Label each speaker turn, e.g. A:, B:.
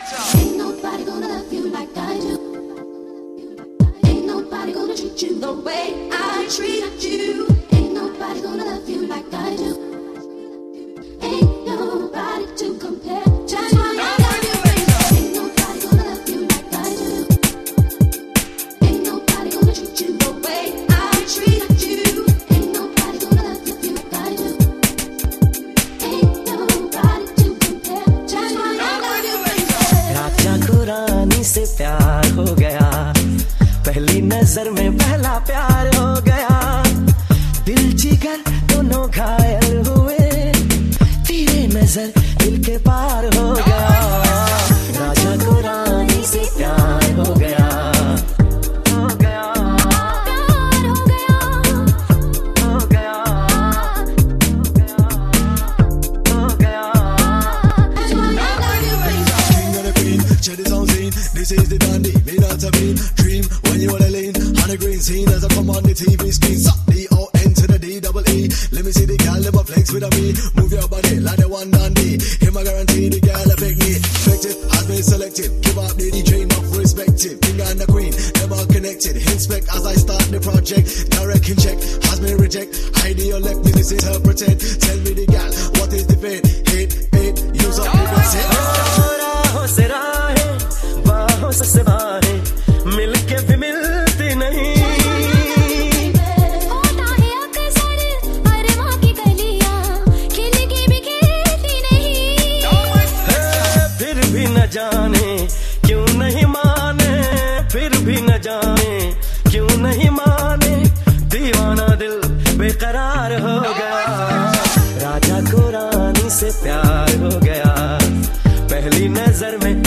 A: Ain't nobody gonna love you like I do. Ain't nobody gonna treat you the way I treat you. Ain't nobody gonna love you like I do. Ain't nobody to compare. Just one love you bring. Ain't nobody gonna love you like I do. Ain't nobody gonna treat you the way I treat you. Ain't nobody gonna love you like I do. Ain't nobody to compare. Just one love you bring.
B: राजा को रानी से प्यार हो गया, पहली नजर में पहला प्यार हो गया, दिल जिगर दोनों घायल हुए, तेरे नजर दिल के पार हो गया। राजा को रानी से प्यार हो गया, हो गया, प्यार हो गया, हो गया, हो गया।
C: King of the queen, Cheddy's on scene. This is the dandy, me not a mean dream. When you wanna lean on the green scene as I come on the TV screen. Suck D-O-N to the D-double-E. Let me see the gal, let me flex with a me. Move your body like the one dandy. Him I guarantee the gal affect me. Effective, has been selected. Give up the DJ, enough respected. King and the queen, them all connected. Inspect as I start the project. Direct in check, has been reject. ID or left me, this interpreted. Tell me the gal, what is the fate? Hate, use up the best hit.
B: राहों से राहें, बाहों से बाहें, मिलके भी मिलती नहीं।
A: होता है अक्सर अरमां की गलियां, खिल के भी खिलती नहीं।
B: फिर भी न जाने क्यों नहीं माने, फिर भी न जाने क्यों नहीं माने, दीवाना दिल बेकरार हो गया। राजा को रानी से प्यार हो गया, पहली नजर में